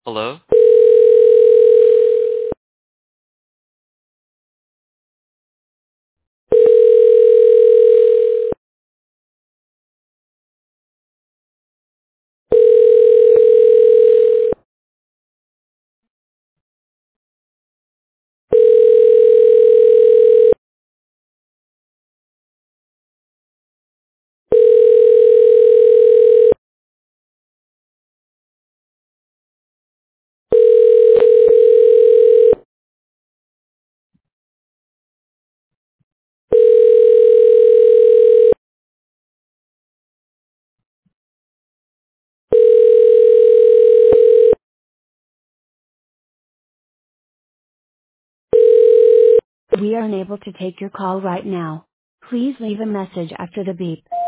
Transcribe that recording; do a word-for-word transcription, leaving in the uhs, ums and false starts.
Hello? We are unable to take your call right now. Please leave a message after the beep.